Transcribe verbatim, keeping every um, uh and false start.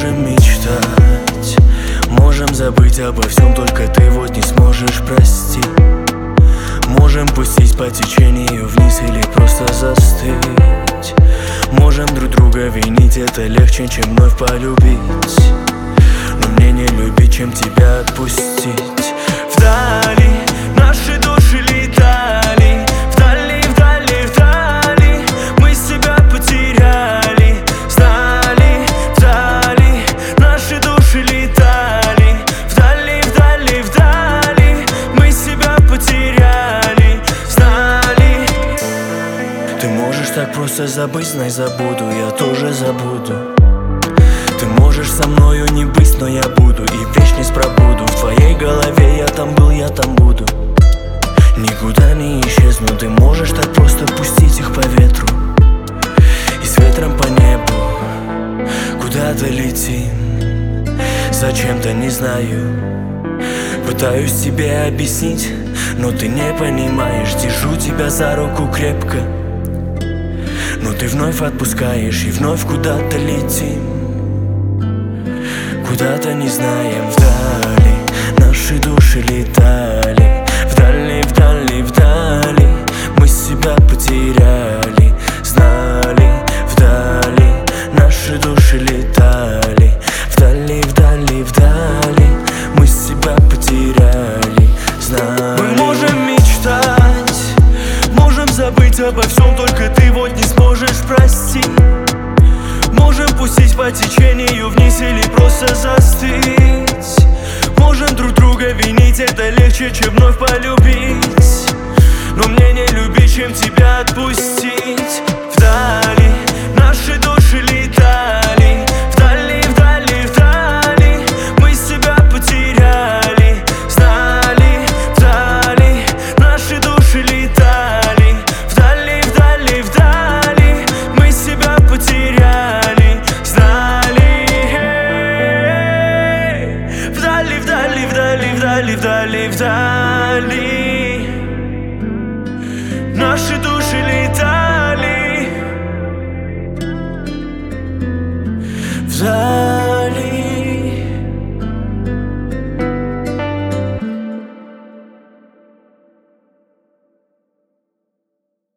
можем мечтать, можем забыть обо всем, только ты вот не сможешь простить. Можем пустить по течению вниз или просто застыть. Можем друг друга винить, это легче, чем вновь полюбить. Но мне не любить, чем тебя отпустить. Вдали наши души летали, вдали, вдали, вдали. Мы себя потеряли, знали, вдали. Наши души летали, вдали, вдали, вдали. Мы себя потеряли, знали. Ты можешь так просто забыть, знай, забуду, я тоже забуду. Ты можешь со мною не быть, но я буду и в вечность пробуду. В твоей голове я там был, я там буду. Никуда не исчезну. Ты можешь так просто пустить их по ветру и с ветром по небу куда-то летим. Зачем-то не знаю, пытаюсь тебе объяснить, но ты не понимаешь. Держу тебя за руку крепко, но ты вновь отпускаешь и вновь куда-то летим. Куда-то не знаем, вдали наши души летали, вдали, вдали, вдали. Мы себя потеряли, знали, вдали. Наши души летали, вдали, вдали, вдали. Мы себя потеряли, знали. Мы можем мечтать, можем забыть обо всем, только ты вот не сможешь простить. Можем пустить по течению вниз или просто застыть. Можем друг друга винить, это легче, чем вновь полюбить. Но мне не любить, чем тебя отпустить.